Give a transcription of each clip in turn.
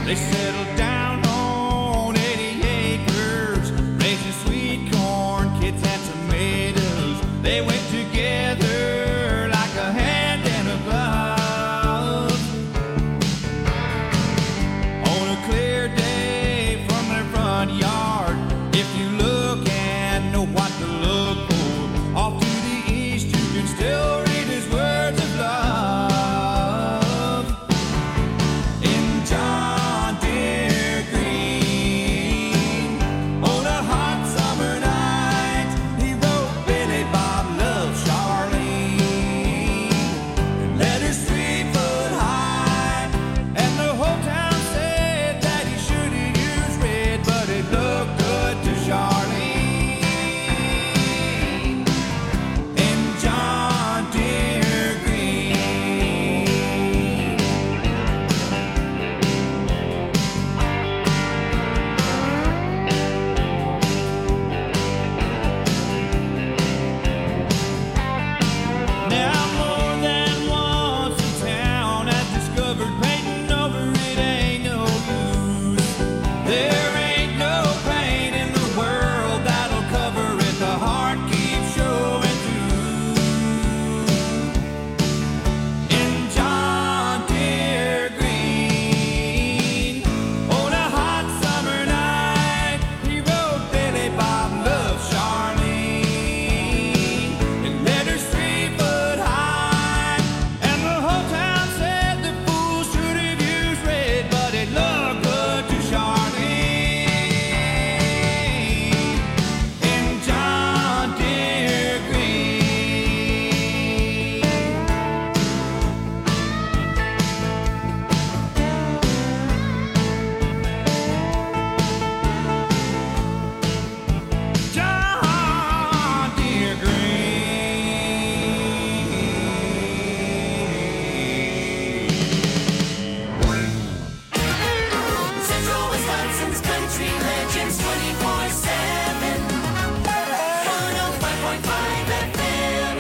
They settled down on 80 acres, raising sweet corn, kids and tomatoes. They went together like a hand and a glove. On a clear day from their front yard, if you look and know what to look for, off to the east you can still read his words of love. In John Deere Green, on a hot summer night, he wrote Billy Bob loves Charlene. Letters 3 foot high, and the whole town said that he should have used red, but it looked good to Charlene. In John Deere Green. Now more than once in town has discovered painting over it ain't no use. There ain't no paint in the world that'll cover it. The heart keeps showing through. In John Deere Green, on a hot summer night, he wrote Billy Bob loves Charlene. And letters 3 foot high, and the whole town said the fool should have used red, but it looked good to Charlene. In John Deere Green. John Deere Green. Central Wisconsin's country legends 24/7. 105.5 FM.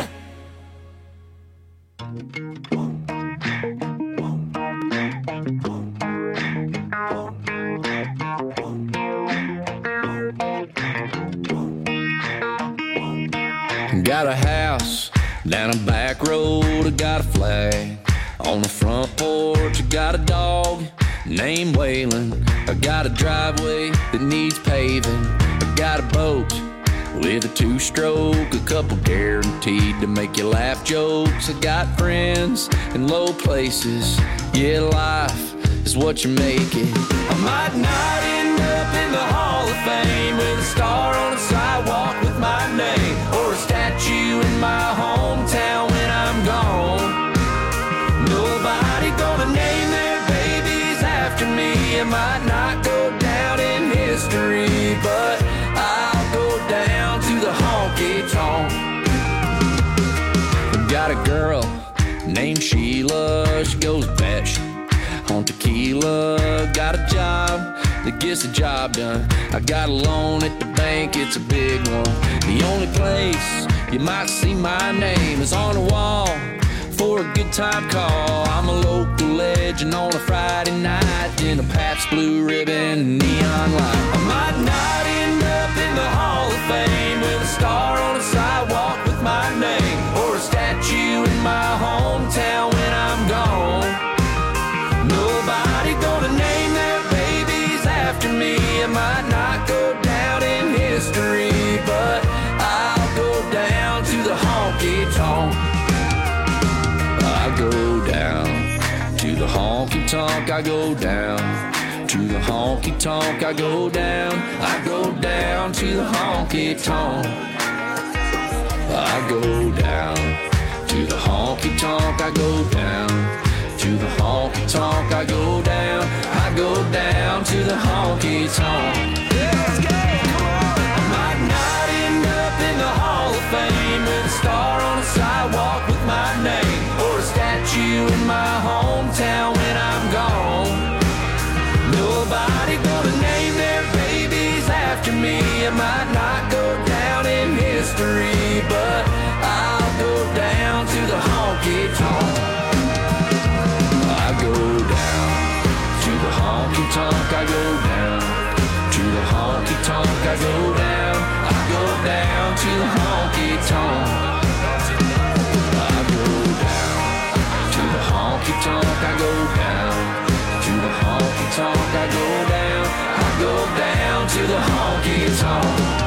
Got a house down a back road, I got a flag on the front porch. I got a dog named Waylon. I got a driveway that needs paving. I got a boat with a 2-stroke, a couple guaranteed to make you laugh jokes. I got friends in low places. Yeah, life is what you make it. I might not end up in the Hall of Fame with a star on the sidewalk with my name, or a statue in my hometown when I'm gone. Nobody gonna name their babies after me. I might not go down in history, but I'll go down to the honky tonk. Got a girl named Sheila, she goes batshit on tequila. Got a job that gets the job done. I got a loan at the bank, it's a big one. The only place you might see my name is on the wall for a good time call. I'm a local legend on a Friday night in a Pabst Blue Ribbon neon light. I might not end up in the Hall of Fame with a star on the sidewalk with my name, or a statue in my hometown when I'm gone. Nobody gonna name their babies after me. I might not go down in history, but I'll go down to the honky tonk. I go down to the honky tonk. I go down to the honky tonk. I go down. I go down to the honky tonk. I go down to the honky tonk. I go down to the honky tonk. I go down. I go down to the honky tonk. Let's go. I might not end up in the Hall of Fame with a star on the sidewalk with my name, or a statue in my hometown when I'm gone. Nobody gonna name their babies after me. I might not go down in history, but I'll go down to the honky tonk. I go down to the honky tonk. honky-tonk. I go down to the honky-tonk. I go down to the honky-tonk. I go down. I go down to the honky-tonk.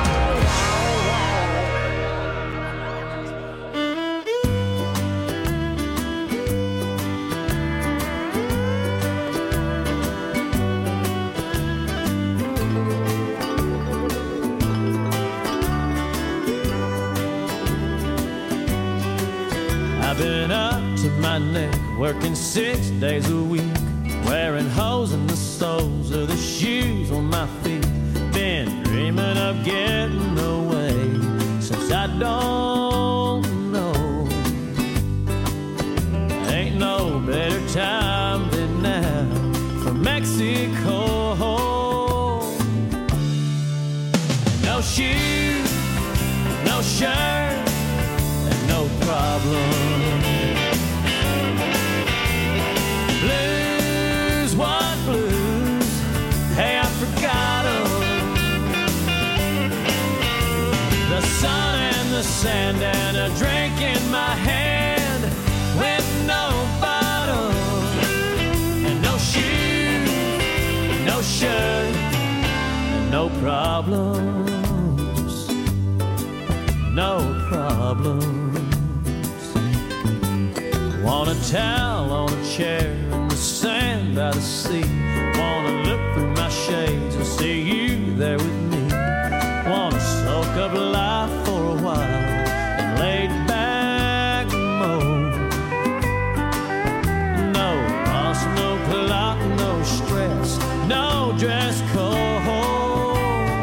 I've been up to my neck, working 6 days a week, wearing holes in the soles of the shoes on my feet. Been dreaming of getting away since I don't know. Ain't no better time than now for Mexico. No shoes, no shirt, and no problem. Blues, what blues? Hey, I forgot 'em. The sun and the sand and a drink in my hand with no bottle and no shoes, no shirt, and no problems, no problems. Want a towel on a chair in the sand by the sea. Wanna look through my shades and see you there with me. Wanna soak up life for a while and lay back mode. No boss, no plot, no stress, no dress code.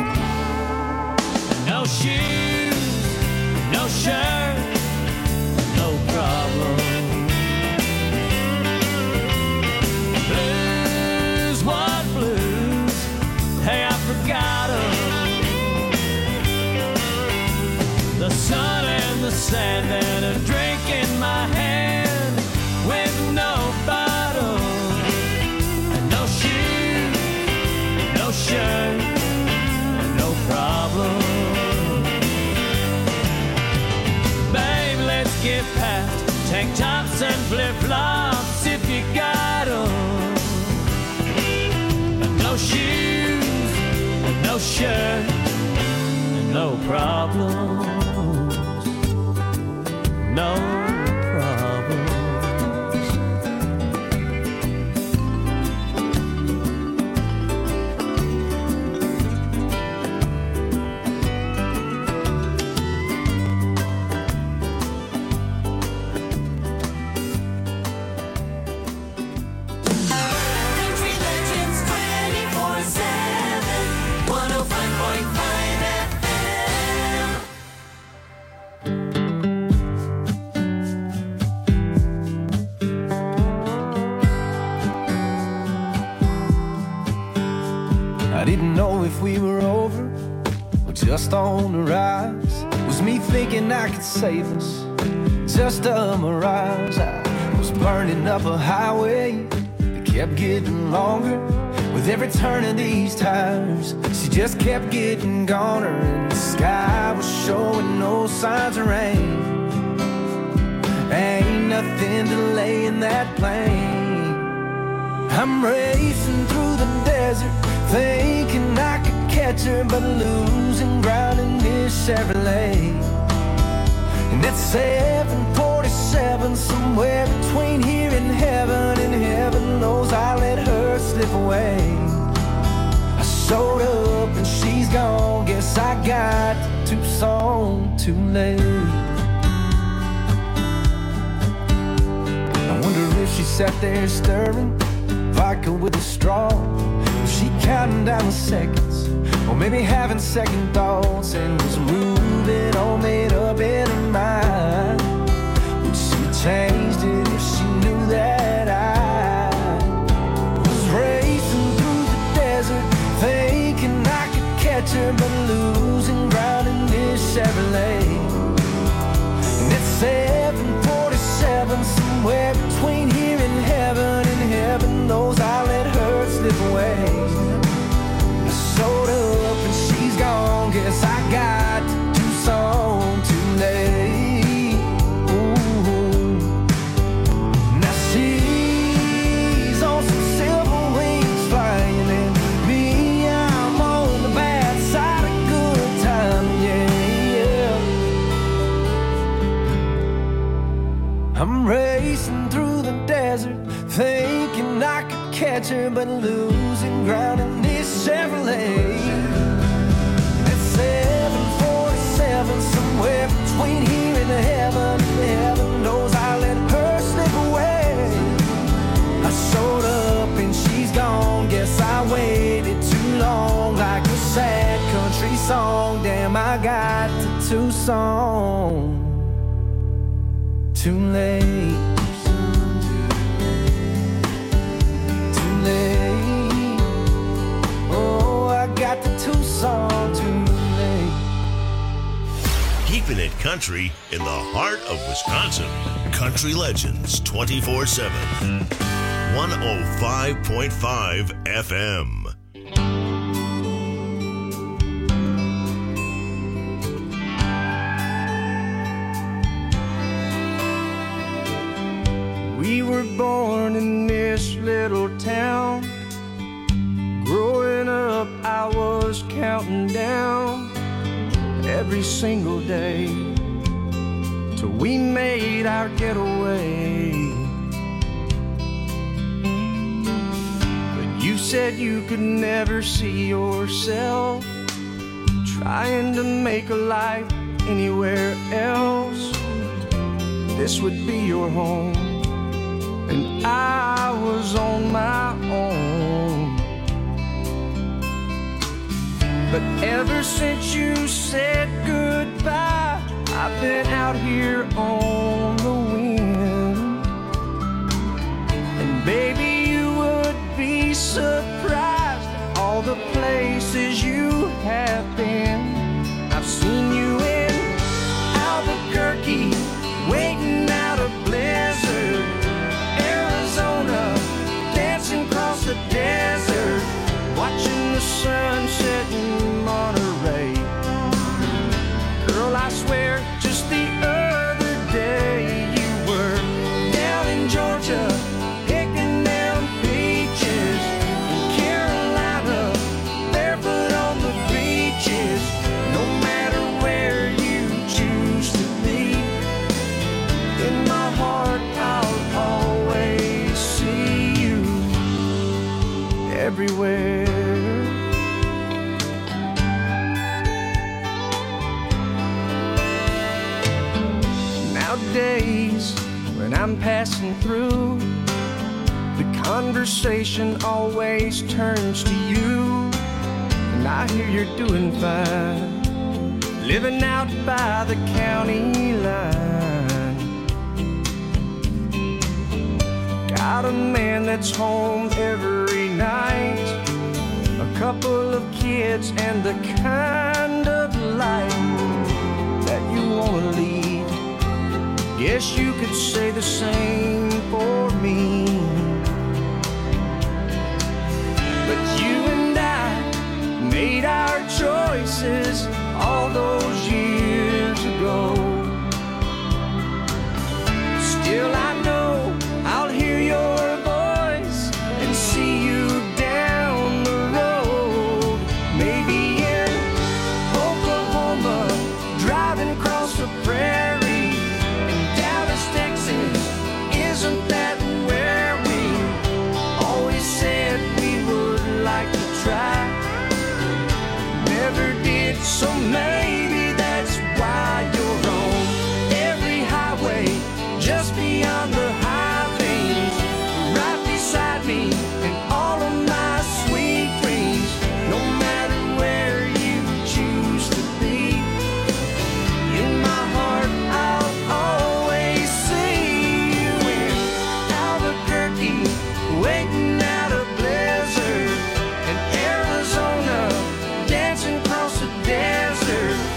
No shoes, no shirt, no problem. Blues, what blues? Hey, I forgot 'em. The sun and the sand and a drink in my hand with no bottle and no shoes, no shirt, and no problem. Babe, let's get past tank tops and flip-flops if you got 'em. And no shoes, and no shirt, and no problems. No problems. Country Legends 24/7, 105.5 FM. I didn't know if we were over or just on the rise. Was me thinking I could save us? Just a mirage. I was burning up a highway that kept getting longer. With every turn of these tires, she just kept getting goner. And the sky was showing no signs of rain. Ain't nothing delaying that plane. I'm racing through the desert, thinking I could catch her, but losing ground in this Chevrolet. And it's 7:47, somewhere between here and heaven knows I let her slip away. I showed up and she's gone, guess I got to Tucson too late. I wonder if she sat there stirring vodka with a straw. Was she counting down the seconds, or maybe having second thoughts, and was moving all made up in her mind? Would she have changed it if she knew that I was racing through the desert, thinking I could catch her, but losing ground in this Chevrolet? And it's 7:47, somewhere between here and heaven knows I let her slip away. I showed up and she's gone, guess I got to Tucson desert, thinking I could catch her, but losing ground in this Chevrolet. At 747, somewhere between here and heaven, heaven knows I let her slip away. I showed up and she's gone, guess I waited too long, like a sad country song. Damn, I got to Tucson too late. Too late. Oh, I got to Tucson too late. Keeping it country in the heart of Wisconsin. Country Legends 24/7. 105.5 FM. We were born in this little town. Growing up, I was counting down every single day till we made our getaway. But you said you could never see yourself trying to make a life anywhere else. This would be your home, and I was on my own. But ever since you said goodbye, I've been out here on the wind. And baby, you would be surprised at all the places you have been. I've seen you in Albuquerque, waiting out a blizzard, Arizona, dancing across the desert, watching the sun set in Monterey. Girl, I swear, just the other day you were down in Georgia, picking down peaches, in Carolina, barefoot on the beaches. No matter where you choose to be, in my heart I'll always see you everywhere. Nowadays, when I'm passing through, the conversation always turns to you. And I hear you're doing fine, living out by the county line. Got a man that's home every night, a couple of kids, and the kind of life that you wanna lead. Guess you could say the same for me. But you and I made our choices all those years ago. Still I know I'll hear your voice and see you down the road. Maybe in Oklahoma, driving across the prairie. Texas, isn't that where we always said we would like to try? Never did, so maybe that's why you're on every highway, just beyond the high plains, right beside me in all of my sweet dreams. No matter where you choose to be, in my heart I'll always waiting out a blizzard, in Arizona, dancing across the desert,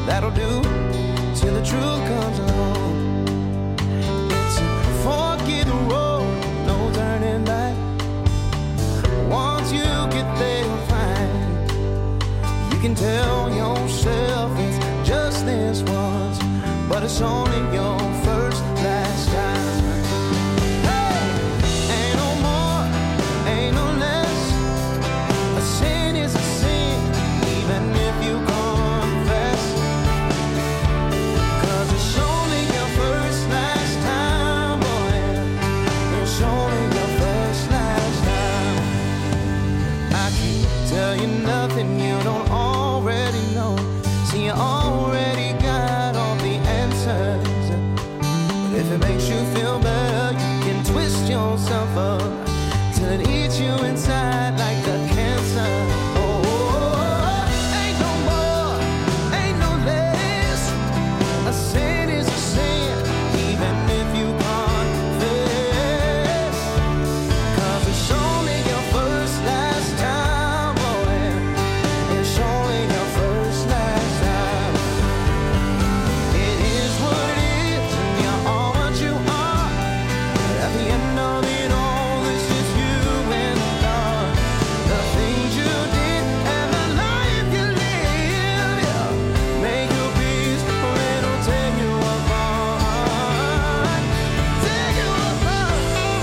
that'll do till the truth comes along. It's a fork in the road, no turning back. Once you get there, you'll find you can tell yourself it's just this once, but it's only your first, last time. Hey, ain't no more, ain't no less. A sin is a sin, even if you confess. 'Cause it's only your first, last time, boy. It's only your first, last time. I can't tell you nothing you don't already know. See, you already got all the answers. But if it makes you feel better, you can twist yourself up till it eats you inside like a cancer. Oh, ain't no more, ain't no less. A sin is a sin, even if you confess. 'Cause it's only your first, last time, boy. It's only your first, last time. It is what it is, and you are what you are. But at the end of it all, it's just you and God. The things you did and the life you live, yeah. Make your peace, or it'll tear you apart. Tear you apart.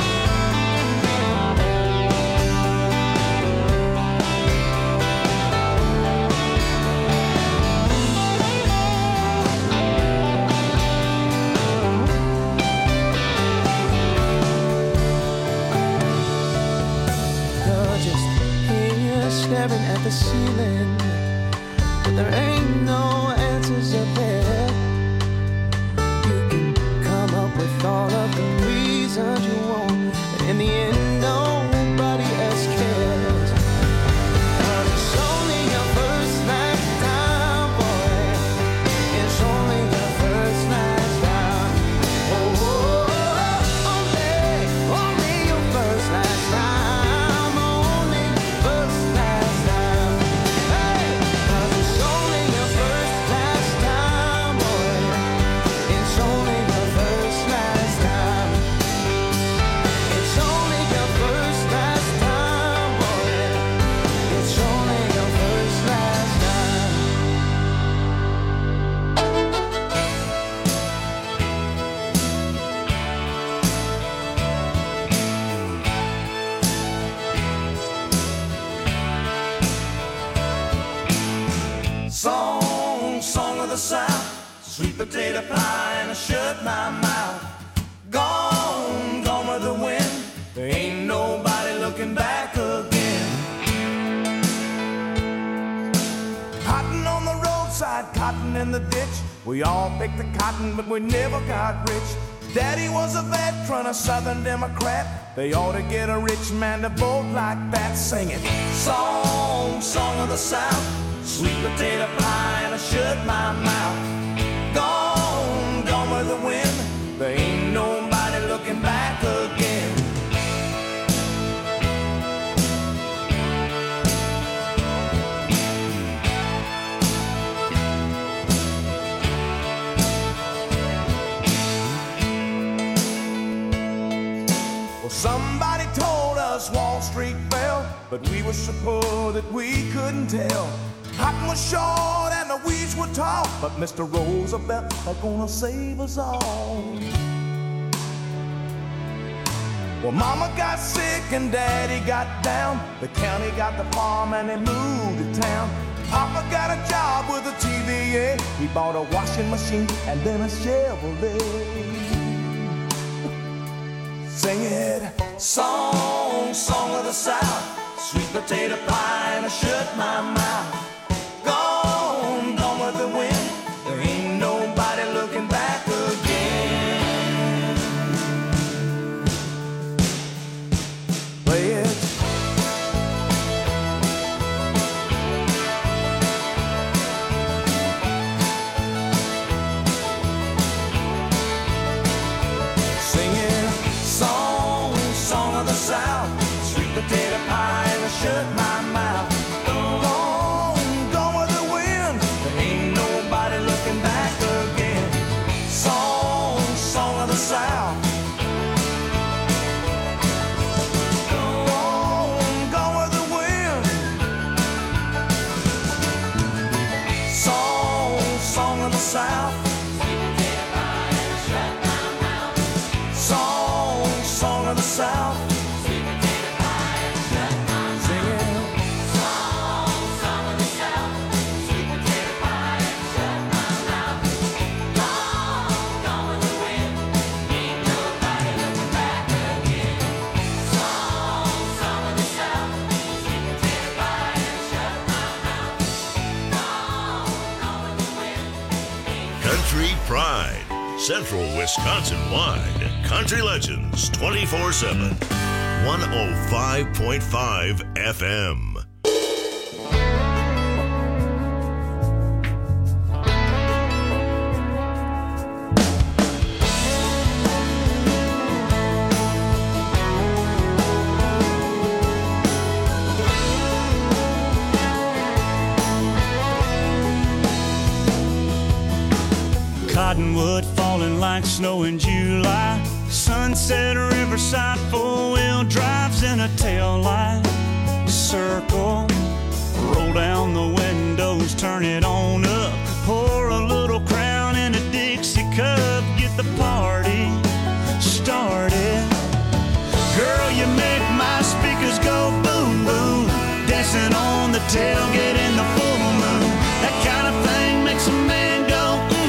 You're just here staring at the ceiling, but there ain't no answers up there. You can come up with all of the reasons you want, but in the end, nobody else cares. 'Cause it's only your first, last time, boy. It's only your first, last time. Oh, only your first, last time. Only first, last time. Hey, 'cause it's only your first, last time, boy. It's only your first, last time. It's only your first, last time, boy. It's only your first, last time. Song of the South, sweet potato pie, and I shut my mouth. Gone with the wind. There ain't nobody looking back again. Cotton on the roadside, cotton in the ditch. We all picked the cotton, but we never got rich. Daddy was a veteran, a Southern Democrat. They ought to get a rich man to vote like that, singing song of the South, sweet potato pie, and I shut my mouth. Gone with the wind. There ain't nobody looking back again. Well, somebody told us Wall Street fell, but we were so poor that we couldn't tell. Cotton was short and the weeds were tall, but Mr. Roosevelt was gonna save us all. Well, Mama got sick and Daddy got down. The county got the farm and they moved to town. Papa got a job with the TVA. He bought a washing machine and then a Chevrolet. Sing it, song of the South, sweet potato pie, and I shut my mouth. Gone with the wind. There ain't nobody looking back again. Play it. Singing song of the South, sweet potato pie, and I shut my mouth. Gone south. Country Pride, Central Wisconsin-wide. Country Legends 24/7. 105.5 FM. Cottonwood falling like snow in July. Sunset Riverside, four-wheel drives in a tail light. Circle, roll down the windows, turn it on up. Pour a little Crown in a Dixie cup, get the party started. Girl, you make my speakers go boom, boom. Dancing on the tailgate in the full moon. That kind of thing makes a man go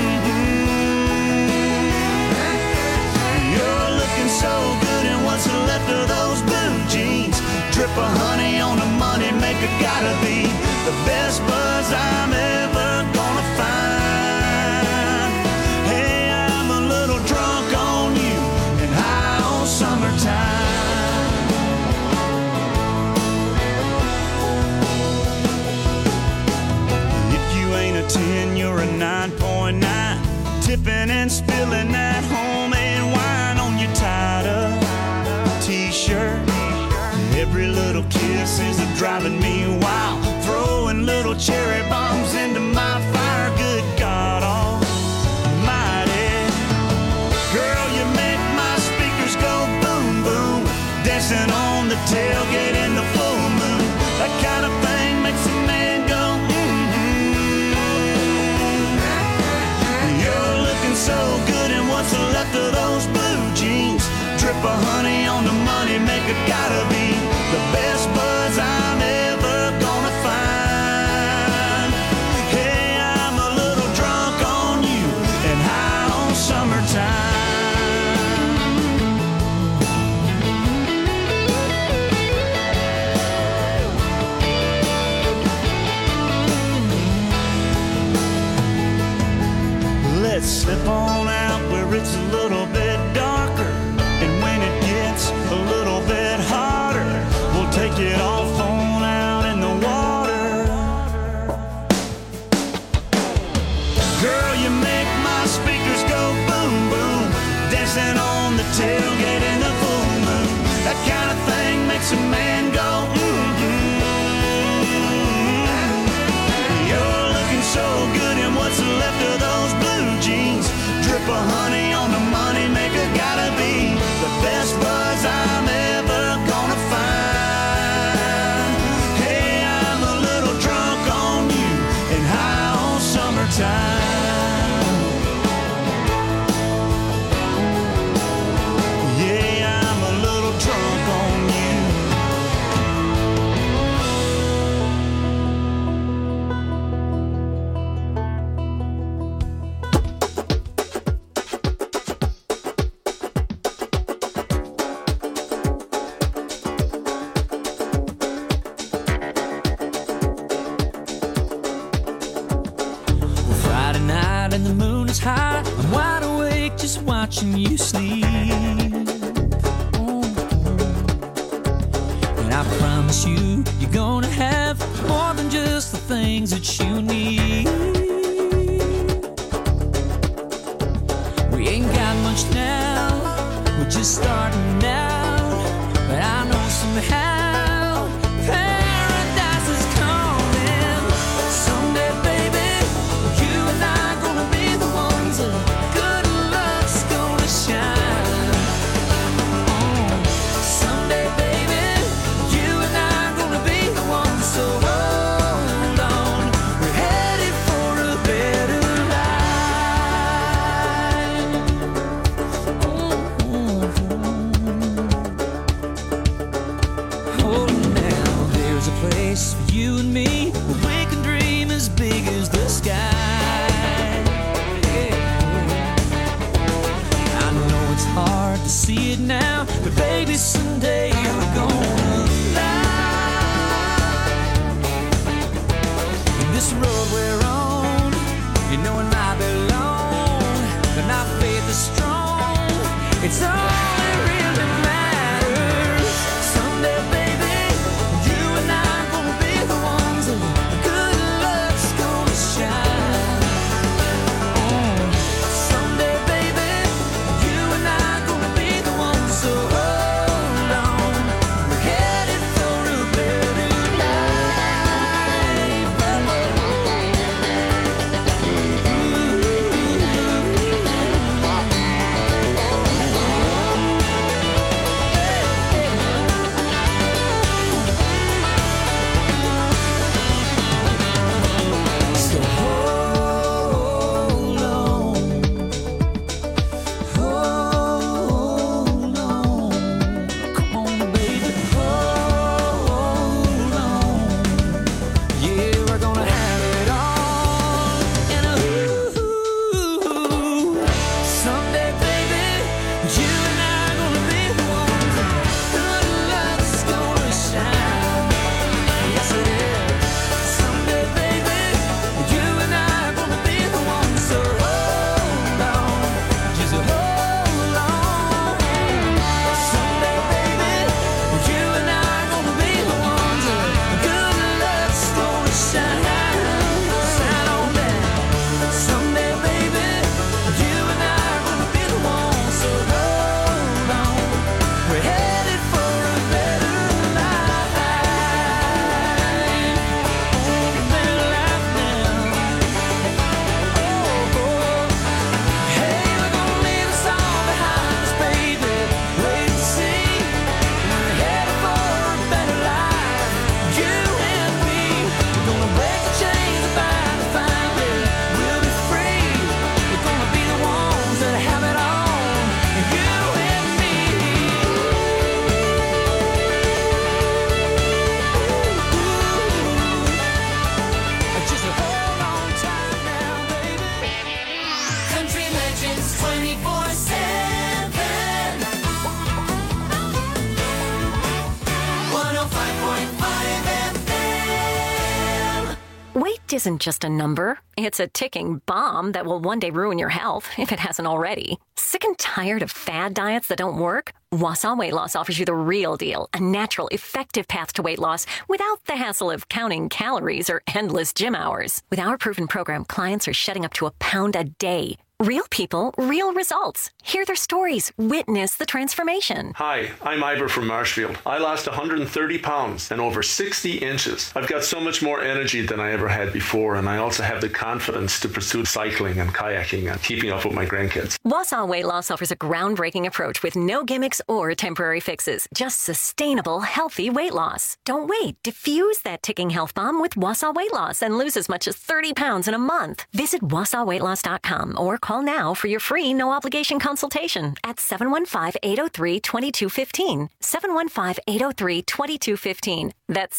so good, and what's left of those blue jeans? Drip of honey on the money maker, gotta be the best buzz I'm ever gonna find. Hey, I'm a little drunk on you and high on summertime. If you ain't a 10, you're a 9.9. Tipping and spilling that homemade wine on your tied up t-shirt. Every little kiss is driving me wild. Throwing little cherry bombs into my fire. Good God almighty. Girl, you make my speakers go boom, boom. Dancing on the tailgate in the full moon. That kind of thing makes a man go You're looking so good, and what's left of those blue jeans? Drip of honey on the money maker, gotta be the best buzz I'm ever gonna find. Hey, I'm a little drunk on you and high on summertime. Let's slip on out where it's a little bit darker, and when it gets a little bit hotter, we'll take it off on out in the water. Girl, you make my speakers go boom, boom. Dancing on the tailgate in the full moon. That kind of thing makes a man go You're looking so good, and what's left of those blue jeans? Drip of honey on the money maker, gotta be the best buzz I'm ever gonna find. Hey, I'm a little drunk on you and high on summertime. Yeah, I'm a little drunk on you. Friday night and the moon is high. I'm wide awake just watching you sleep. And I promise you, you're gonna have more than just the things that you need. We ain't got much now, we're just starting out. But I know somehow paradise is coming. Someday, baby, you and I gonna be the ones that good luck's gonna shine. Someday, baby, you and I gonna be the ones. So hold on, we're headed for a better life. maybe someday we're gonna lie. This road we're on, you know it might be long, but my faith is strong. It's all that really matters. Someday, baby, you and I are gonna be the ones that good luck's gonna shine. Someday, baby, you and I are gonna be the ones, so hold on. We're headed for a better So hold on, hold on. Come on, baby, hold on. Yeah, we're gonna have it all. And someday, baby, you and I are gonna be the ones. Good luck's gonna shine. Yes, it is. Someday, baby, you and I are gonna be the ones. So hold on, just hold on. Someday, baby, you and I are gonna be the ones. Good luck's gonna shine. Shine on that. Someday, baby, you and I are gonna be the ones. So hold on, we're headed for a better life. A better life now. Hey, we're gonna leave us all behind us, baby. Wait and see. We're headed for a better life. You and me. We're gonna break the chains and bind the family. We'll be free. We're gonna be the ones that have it all. And you and me. Just hold on tight now, baby. Country Legends 24/7. 105.5 FM. Weight isn't just a number. It's a ticking bomb that will one day ruin your health, if it hasn't already. Sick and tired of fad diets that don't work? Wausau Weight Loss offers you the real deal, a natural, effective path to weight loss without the hassle of counting calories or endless gym hours. With our proven program, clients are shedding up to a pound a day. Real people, real results. Hear their stories. Witness the transformation. Hi, I'm Ivor from Marshfield. I lost 130 pounds and over 60 inches. I've got so much more energy than I ever had before, and I also have the confidence to pursue cycling and kayaking and keeping up with my grandkids. Wausau Weight Loss offers a groundbreaking approach with no gimmicks or temporary fixes, just sustainable, healthy weight loss. Don't wait. Diffuse that ticking health bomb with Wausau Weight Loss and lose as much as 30 pounds in a month. Visit WausauWeightLoss.com or call now for your free no-obligation consultation at 715-803-2215. 715-803-2215. That's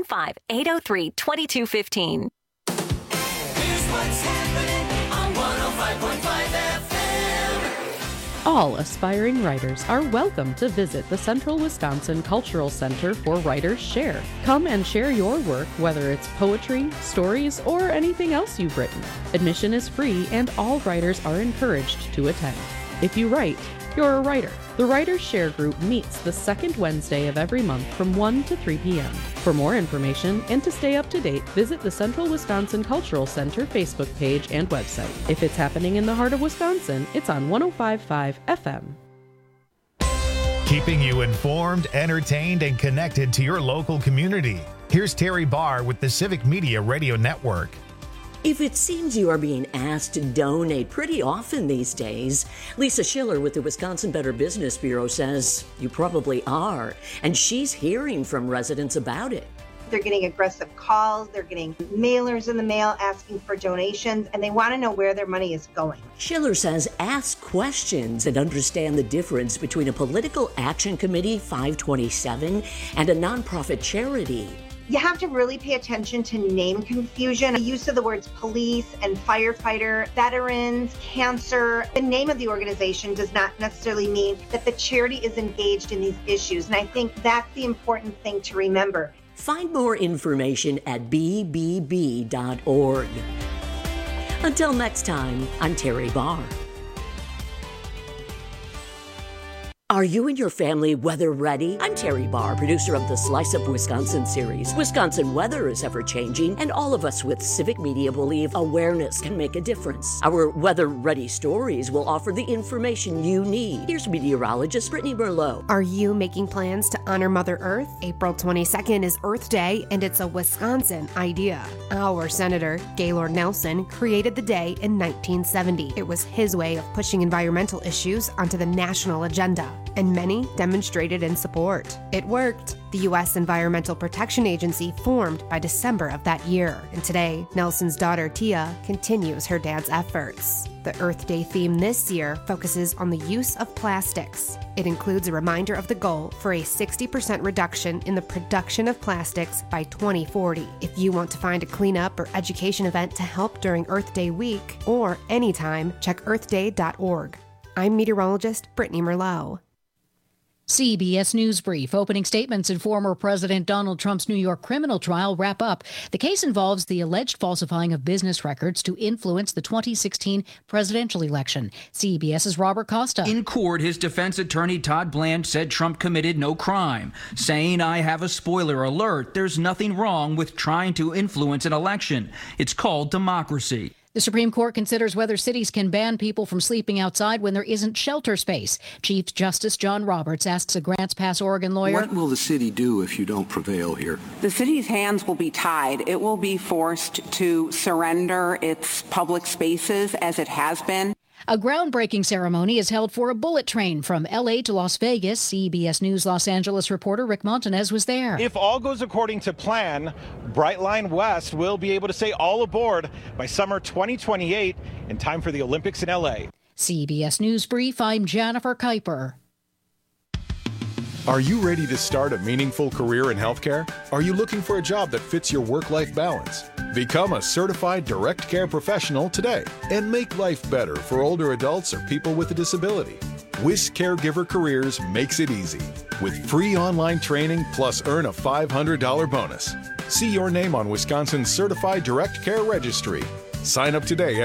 715-803-2215. Here's what's happening on 105.5 FM. All aspiring writers are welcome to visit the Central Wisconsin Cultural Center for Writers Share. Come and share your work, whether it's poetry, stories, or anything else you've written. Admission is free and all writers are encouraged to attend. If you write, you're a writer. The Writers Share group meets the second Wednesday of every month from 1 to 3 p.m. For more information and to stay up to date, visit the Central Wisconsin Cultural Center Facebook page and website. If it's happening in the heart of Wisconsin, it's on 105.5 FM. Keeping you informed, entertained, and connected to your local community. Here's Terry Barr with the Civic Media Radio Network. If it seems you are being asked to donate pretty often these days, Lisa Schiller with the Wisconsin Better Business Bureau says you probably are, and she's hearing from residents about it. They're getting aggressive calls, they're getting mailers in the mail asking for donations, and they want to know where their money is going. Schiller says ask questions and understand the difference between a political action committee, 527, and a nonprofit charity. You have to really pay attention to name confusion. The use of the words police and firefighter, veterans, cancer. The name of the organization does not necessarily mean that the charity is engaged in these issues. And I think that's the important thing to remember. Find more information at bbb.org. Until next time, I'm Terry Barr. Are you and your family weather ready? I'm Terry Barr, producer of the Slice of Wisconsin series. Wisconsin weather is ever changing, and all of us with civic media believe awareness can make a difference. Our weather ready stories will offer the information you need. Here's meteorologist Brittany Merlot. Are you making plans to honor Mother Earth? April 22nd is Earth Day, and it's a Wisconsin idea. Our Senator, Gaylord Nelson, created the day in 1970. It was his way of pushing environmental issues onto the national agenda, and many demonstrated in support. It worked. The U.S. Environmental Protection Agency formed by December of that year, and today, Nelson's daughter Tia continues her dad's efforts. The Earth Day theme this year focuses on the use of plastics. It includes a reminder of the goal for a 60% reduction in the production of plastics by 2040. If you want to find a cleanup or education event to help during Earth Day week or anytime, check earthday.org. I'm meteorologist Brittany Merlot. CBS News Brief. Opening statements in former President Donald Trump's New York criminal trial wrap up. The case involves the alleged falsifying of business records to influence the 2016 presidential election. CBS's Robert Costa. In court, his defense attorney Todd Blanche said Trump committed no crime, saying, "I have a spoiler alert. There's nothing wrong with trying to influence an election. It's called democracy." The Supreme Court considers whether cities can ban people from sleeping outside when there isn't shelter space. Chief Justice John Roberts asks a Grants Pass, Oregon lawyer. What will the city do if you don't prevail here? The city's hands will be tied. It will be forced to surrender its public spaces as it has been. A groundbreaking ceremony is held for a bullet train from L.A. to Las Vegas. CBS News Los Angeles reporter Rick Montanez was there. If all goes according to plan, Brightline West will be able to say all aboard by summer 2028 in time for the Olympics in L.A. CBS News Brief, I'm Jennifer Kuiper. Are you ready to start a meaningful career in healthcare? Are you looking for a job that fits your work-life balance? Become a certified direct care professional today and make life better for older adults or people with a disability. WIS Caregiver Careers makes it easy with free online training plus earn a $500 bonus. See your name on Wisconsin's Certified Direct Care Registry. Sign up today at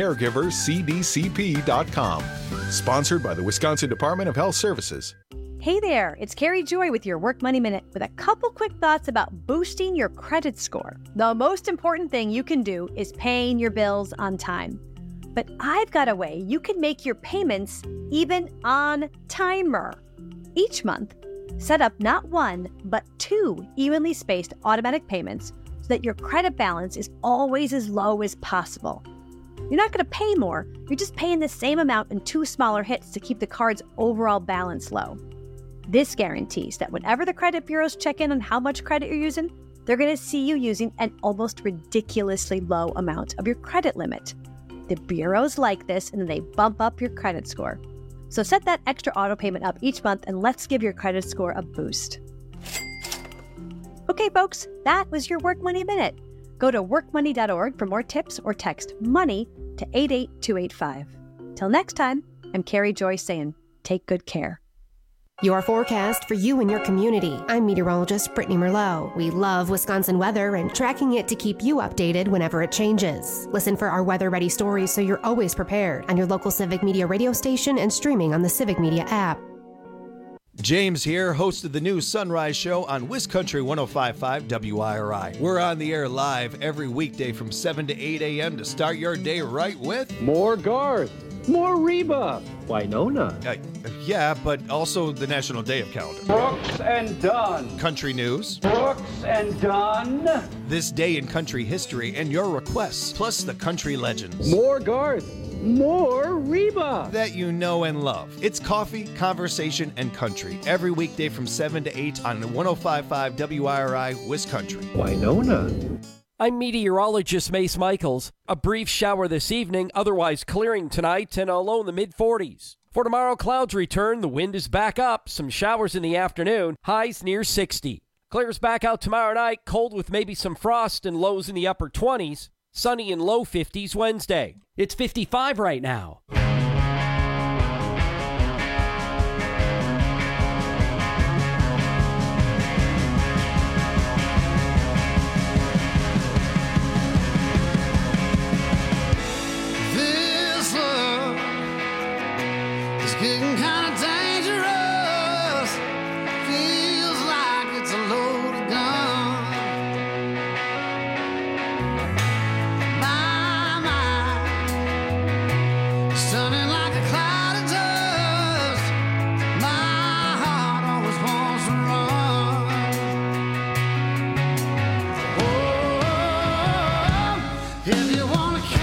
wiscaregivercdcp.com. Sponsored by the Wisconsin Department of Health Services. Hey there, it's Carrie Joy with your Work Money Minute with a couple quick thoughts about boosting your credit score. The most important thing you can do is paying your bills on time. But I've got a way you can make your payments even on timer. Each month, set up not one, but 2 evenly spaced automatic payments so that your credit balance is always as low as possible. You're not going to pay more, you're just paying the same amount in 2 smaller hits to keep the card's overall balance low. This guarantees that whenever the credit bureaus check in on how much credit you're using, they're going to see you using an almost ridiculously low amount of your credit limit. The bureaus like this, and then they bump up your credit score. So set that extra auto payment up each month, and let's give your credit score a boost. Okay, folks, that was your Work Money Minute. Go to workmoney.org for more tips or text MONEY to 88285. Till next time, I'm Carrie Joy saying, take good care. Your forecast for you and your community. I'm meteorologist Brittany Merlot. We love Wisconsin weather and tracking it to keep you updated whenever it changes. Listen for our weather-ready stories so you're always prepared on your local Civic Media radio station and streaming on the Civic Media app. James here, host of the new Sunrise Show on WisCountry 105.5 WIRI. We're on the air live every weekday from 7 to 8 a.m. to start your day right with more Garth, more Reba, Winona. Yeah, but also the National Day of Calendar. Brooks and Dunn. Country news. Brooks and Dunn. This day in country history and your requests, plus the country legends. More Garth, more Reba. That you know and love. It's coffee, conversation, and country. Every weekday from 7 to 8 on 105.5 WIRI, WisCountry. Winona. I'm meteorologist Mace Michaels. A brief shower this evening, otherwise clearing tonight and a low in the mid-40s. For tomorrow, clouds return, the wind is back up, some showers in the afternoon, highs near 60. Clears back out tomorrow night, cold with maybe some frost and lows in the upper 20s. Sunny and low 50s Wednesday. It's 55 right now. This love is getting kind of dangerous. Feels like it's a loaded gun. My mind is turning like a cloud of dust. My heart always wants to run. Oh, if you want to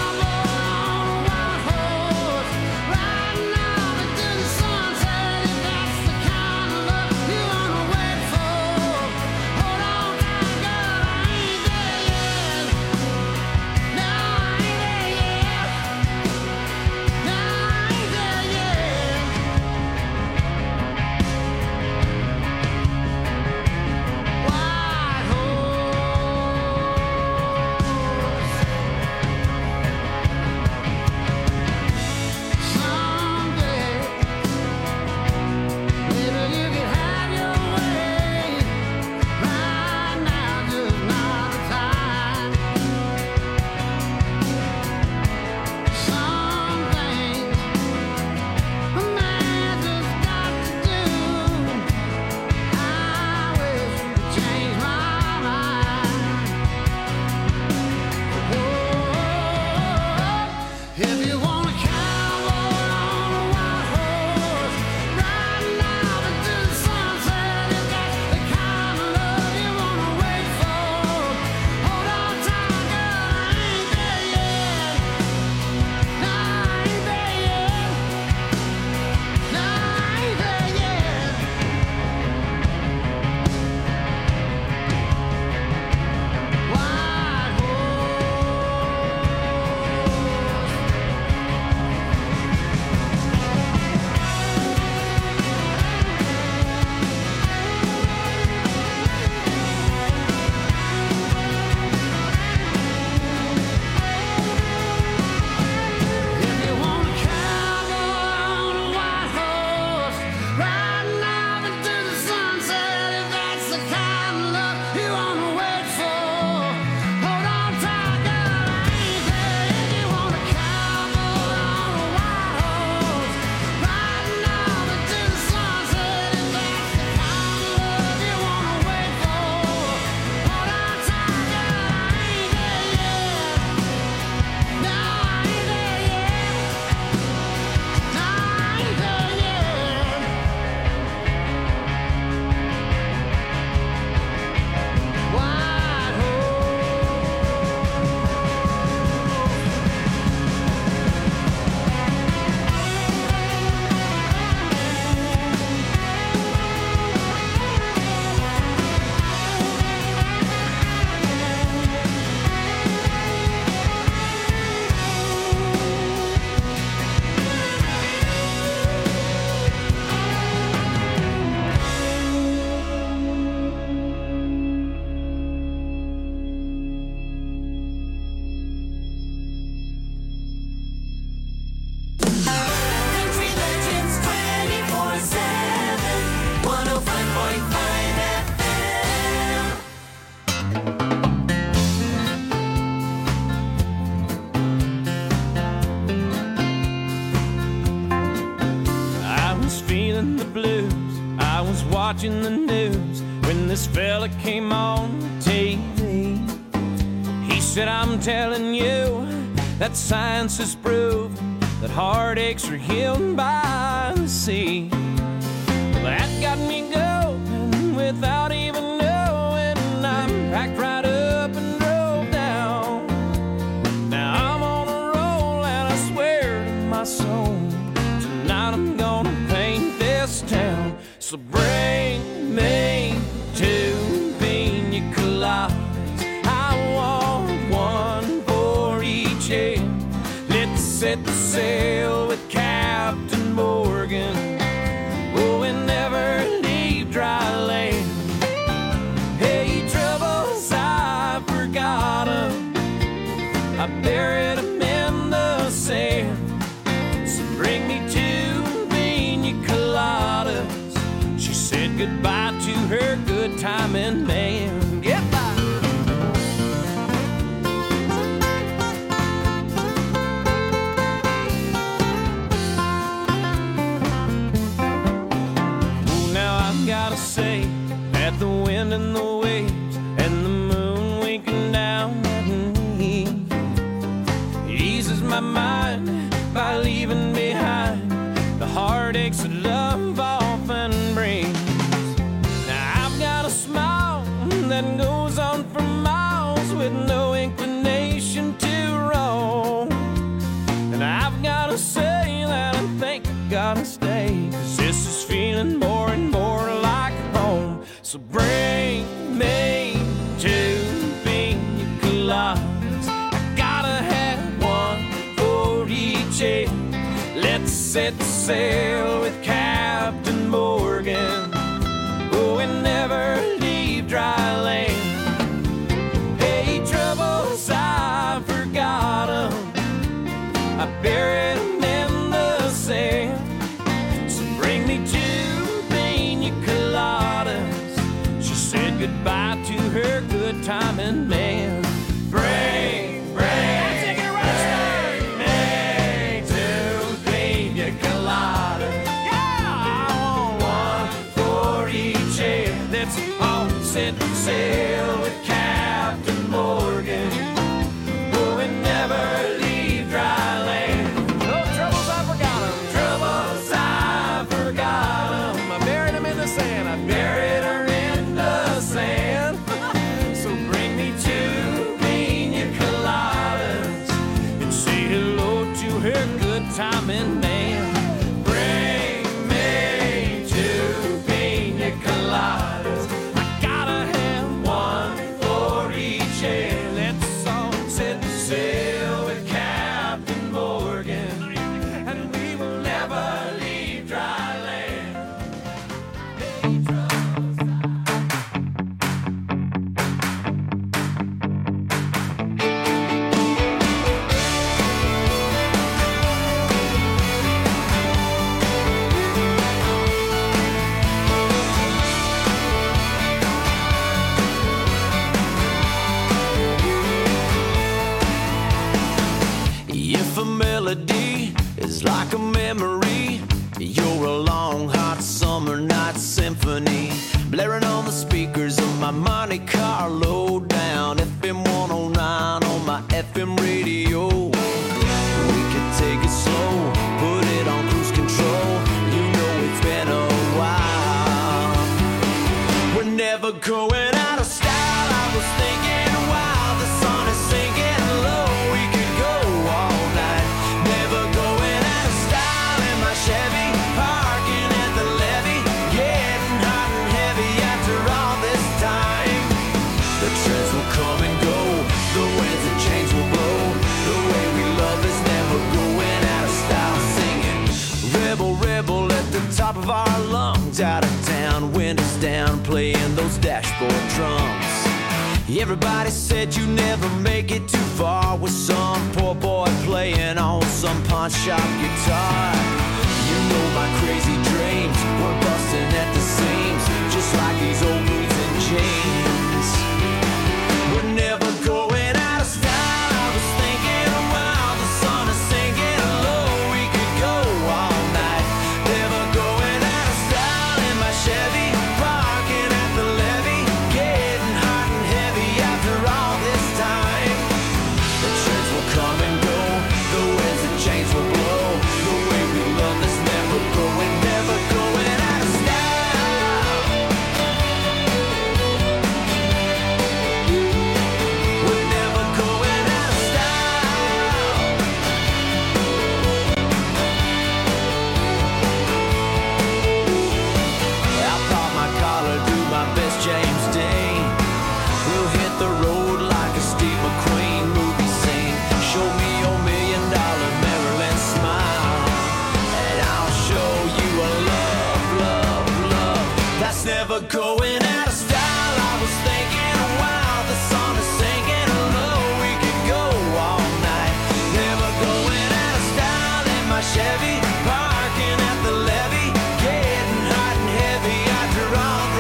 watching the news when this fella came on TV. He said, I'm telling you that science has proved that heartaches are healed by the sea. Well, that got me going without even knowing. I packed right up and drove down. Now I'm on a roll and I swear to my soul, tonight I'm gonna paint this town. So bring me two pina coladas. I want one for each head. Let's set the sail with Captain Morgan. Oh, and never leave dry land. goodbye to her good timing man. Goodbye. Oh, now I've gotta say that the wind and the waves and the moon winking down at me eases my mind by leaving behind the heartaches that love often brings. Now I've got a smile that goes on for miles with no inclination to roam. And I've got to say that I think I gotta stay, 'cause this is feeling more and more like home. So bring me to Pina Coladas. I gotta have one for each head. Let's set sail with Captain Morgan. Oh, and never leave dry land. Hey, troubles, I forgot 'em. I buried 'em in the sand. So bring me to Pina Coladas. She said goodbye to her good timing man. Bring me to Pina Colada. Yeah, I want one for each head. Let's all set sail with Captain Morgan. Oh, and never leave dry land. No troubles, I forgot 'em. Troubles, I forgot 'em. I buried 'em in the sand. I buried her in the sand. So bring me to Pina Coladas and say hello to her good timing man. Bring me to Pina Coladas. I gotta have one for each head. Let's all set sail with Captain Morgan, and we will never leave dry land. If a melody is like a memory, you're a long, hot summer night symphony, blaring on the speakers of my Monte Carlo down FM 109 on my FM radio. We could take it slow, put it on cruise control. You know it's been a while. We're never going out of style. I was thinking while the sun is sinking low, we could go all night. Never going out of style in my Chevy, parking at the levee, getting hot and heavy after all this time. The trends will come and go, the winds and chains will blow. The way we love is never going out of style. Singing rebel, rebel at the top of our lungs, out of town, windows down, playing those dashboard drums. Everybody said you never make it too far with some poor boy playing on some pawn shop guitar. You know my crazy dreams were busting at the seams, just like these old boots and jeans. We're never going out of style. I was thinking while the sun is sinking low, we could go all night. Never going out of style in my Chevy, parking at the levee, getting hot and heavy after all this time. The trends will come and go, the winds and chains will blow. The way we love this never going out of style. We're never going out of style. I'll pop my collar, do my best James Dean. We'll hit the road like a Steve McQueen movie scene. Show me your $1 million Maryland smile, and I'll show you a love, love, love that's never going out of style. I was thinking while the sun is sinking low, we could go all night. Never going out of style in my Chevy, parking at the levee, getting hot and heavy after all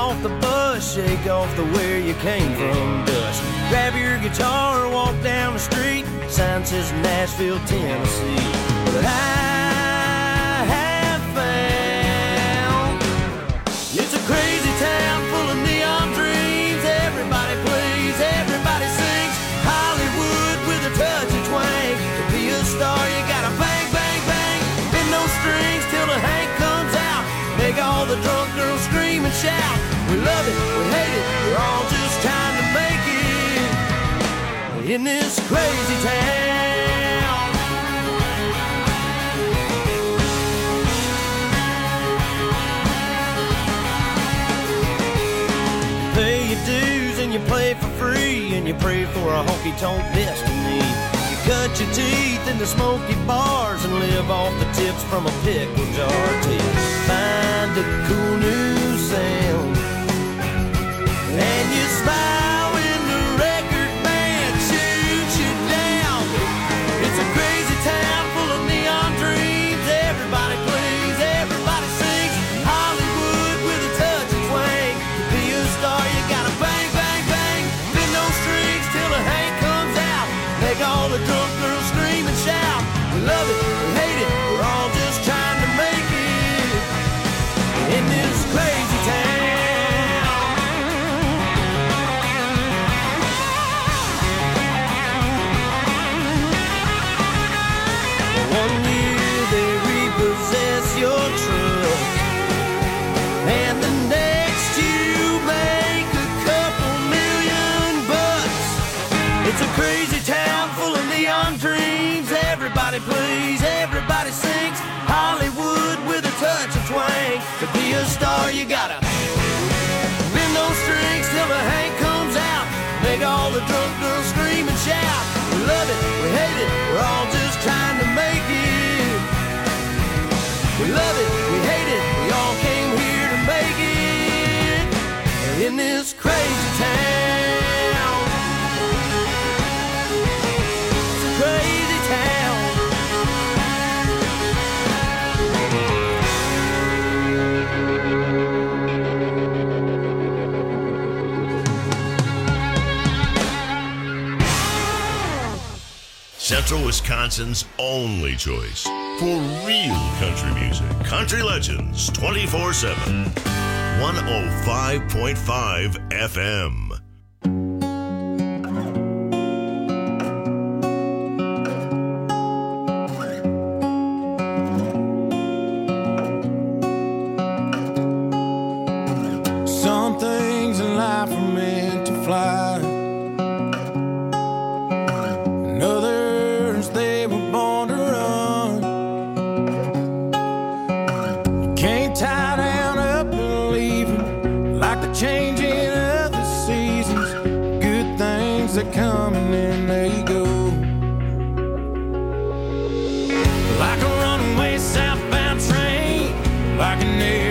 off the bus, shake off the where you came from dust. Grab your guitar, walk down the street, sign says Nashville, Tennessee. But I have found it's a crazy town full of neon dreams. Everybody plays, everybody sings. Hollywood with a touch of twang. To be a star, you gotta bang, bang, bang. Bend those strings till the Hank comes out. Make all the drunk girls scream and shout. We love it, we hate it, we're all just trying to make it in this crazy town. You pay your dues and you play for free, and you pray for a honky-tonk destiny. You cut your teeth in the smoky bars and live off the tips from a pickle jar till you find a cool new sound. And you smile when the record band shoots you down. It's a crazy town full of neon dreams. Everybody plays, everybody sings. Hollywood with a touch of twang. To be a star, you gotta bang, bang, bang. Bend those strings till the Hank comes out. Make all the drunk girls scream and shout. We love it, we hate it, we're all just trying to make it in this crazy town. One year they repossess your truck, and the next you make a couple $1,000,000. It's a crazy town full of neon dreams. Everybody plays, everybody sings. Hollywood with a touch of twang. To be a star, you gotta bend those strings till the Hank comes out. Make all the drunk girls scream and shout. We love it, we hate it, we're all just trying to make it. We love it, we hate it, we all came here to make it in this crazy town. It's a crazy town. Central Wisconsin's only choice for real country music. Country Legends 24/7. 105.5 FM. Some things in life are meant to fly, and others they were born to run. You can't tie down up and leave them like the changing of the seasons. Good things that come and then they go, like a runaway southbound train, like an air